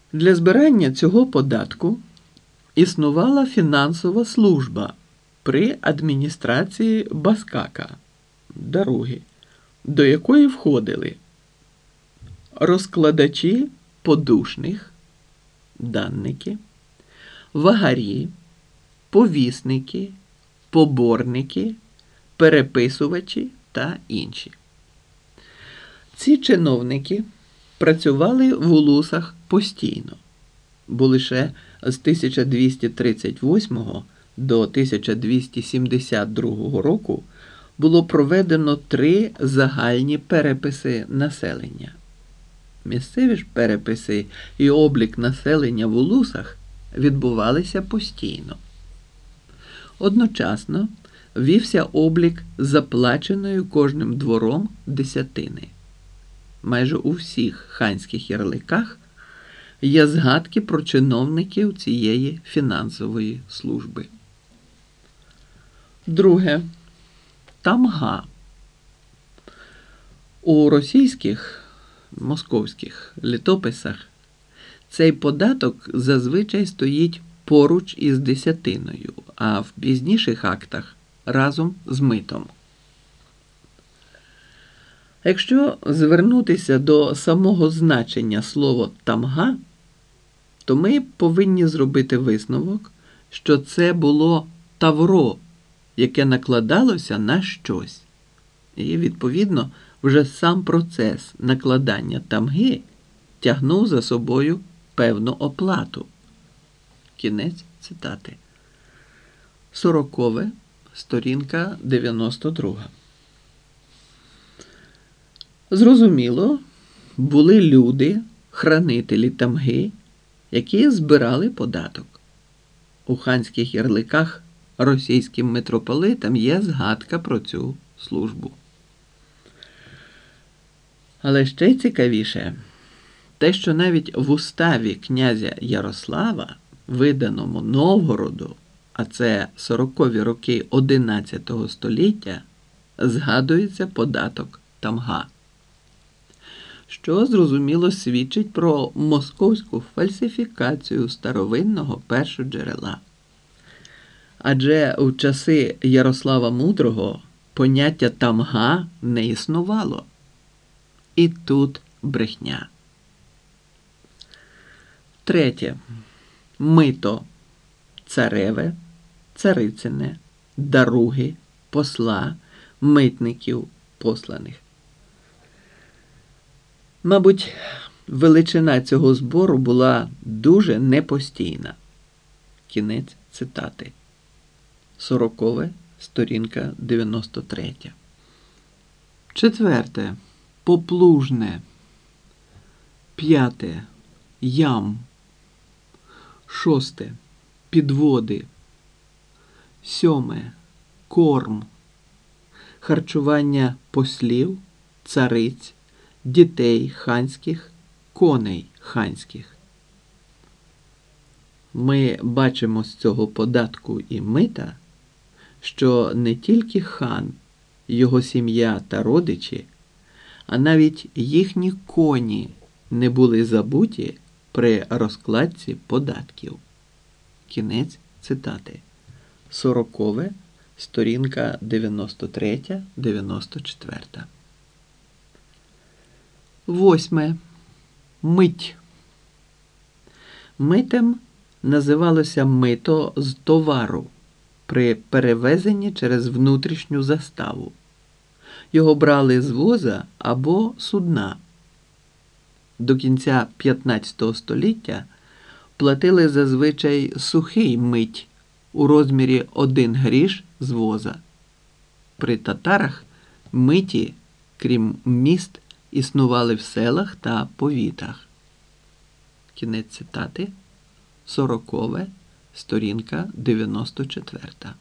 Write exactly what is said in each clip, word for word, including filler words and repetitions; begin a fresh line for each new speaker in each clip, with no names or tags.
Для збирання цього податку існувала фінансова служба при адміністрації Баскака, Даруги, до якої входили розкладачі подушних, данники, вагарі, повісники, поборники, переписувачі та інші. Ці чиновники працювали в улусах постійно, бо лише з тисяча двісті тридцять восьмого до тисяча двісті сімдесят другого року було проведено три загальні переписи населення. Місцеві ж переписи і облік населення в улусах відбувалися постійно. Одночасно вівся облік заплаченої кожним двором десятини. Майже у всіх ханських ярликах є згадки про чиновників цієї фінансової служби. Друге. Тамга. У російських, московських літописах цей податок зазвичай стоїть поруч із десятиною, а в пізніших актах разом з митом. Якщо звернутися до самого значення слова «тамга», то ми повинні зробити висновок, що це було тавро, яке накладалося на щось. І, відповідно, вже сам процес накладання тамги тягнув за собою певну оплату. Кінець цитати. Сорокове, сторінка дев'яносто друга. Зрозуміло, були люди, хранителі тамги, які збирали податок. У ханських ярликах російським митрополитам є згадка про цю службу. Але ще цікавіше те, що навіть в уставі князя Ярослава, виданому Новгороду, а це сорокові роки одинадцятого століття, згадується податок тамга, що, зрозуміло, свідчить про московську фальсифікацію старовинного першоджерела. Адже в часи Ярослава Мудрого поняття тамга не існувало. І тут брехня. Третє. Мито. Цареве, царицине, даруги, посла, митників посланих. Мабуть, величина цього збору була дуже непостійна. Кінець цитати. Сорокове, сторінка дев'яносто третя. Четверте. Поплужне. П'яте. Ям. Шосте. Підводи. Сьоме. Корм. Харчування послів, цариць, дітей ханських, коней ханських. Ми бачимо з цього податку і мита, що не тільки хан, його сім'я та родичі, а навіть їхні коні не були забуті при розкладці податків. Кінець цитати. Сорокове, сторінка дев'яносто третя - дев'яносто четверта. Восьме. Мить. Митем називалося мито з товару при перевезенні через внутрішню заставу. Його брали з воза або судна. До кінця п'ятнадцятого століття платили зазвичай сухий мить у розмірі один гріш з воза. При татарах миті, крім міст, існували в селах та повітах. Кінець цитати. Сорокове, сторінка дев'яносто четверта.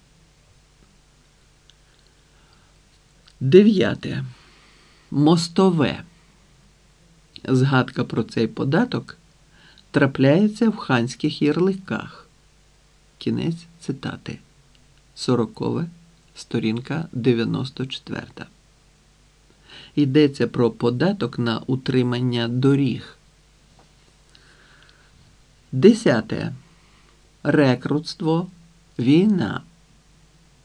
Дев'яте. Мостове. Згадка про цей податок трапляється в ханських ярликах. Кінець цитати. Сорокове, сторінка дев'яносто четверта. Йдеться про податок на утримання доріг. Десяте. Рекрутство, війна.